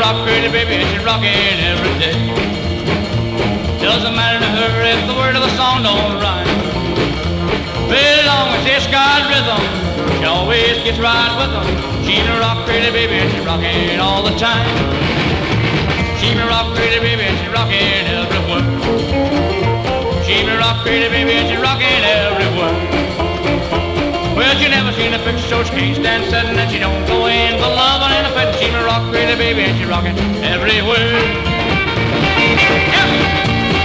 rock crazy baby and she's rocking every day. Doesn't matter to her if the word of the song don't rhyme. Very long as it's got rhythm, she always gets right with them. She's a rock crazy baby and she's rocking all the time. She's a rock crazy baby and she's rocking everywhere. She's a rock crazy baby and she's rocking everywhere. Well, you never seen a picture so she can't stand sitting and she don't go in for loving and a petting. She's a rock crazy baby and she's rocking everywhere. Yeah.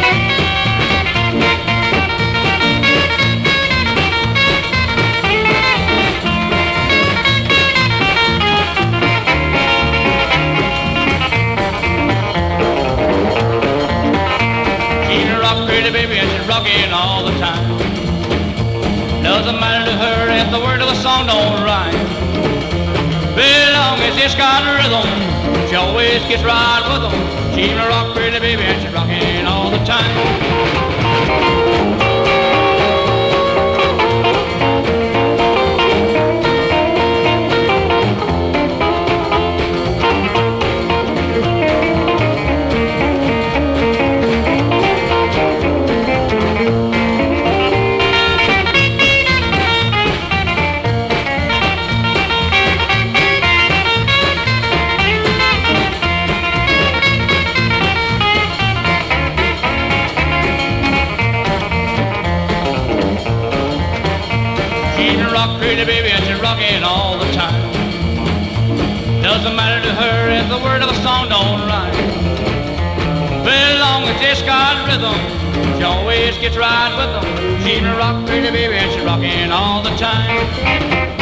Baby, and she's rocking all the time. Doesn't matter to her if the word of the song don't rhyme. Very long as it's got rhythm, she always gets right with them. She's a rock crazy baby, and she's rocking all the time. Crazy baby and she's rocking all the time. Doesn't matter to her if the word of a song don't rhyme. Very long as it's got rhythm, she always gets right with them. She's a rock crazy baby and she's rocking all the time.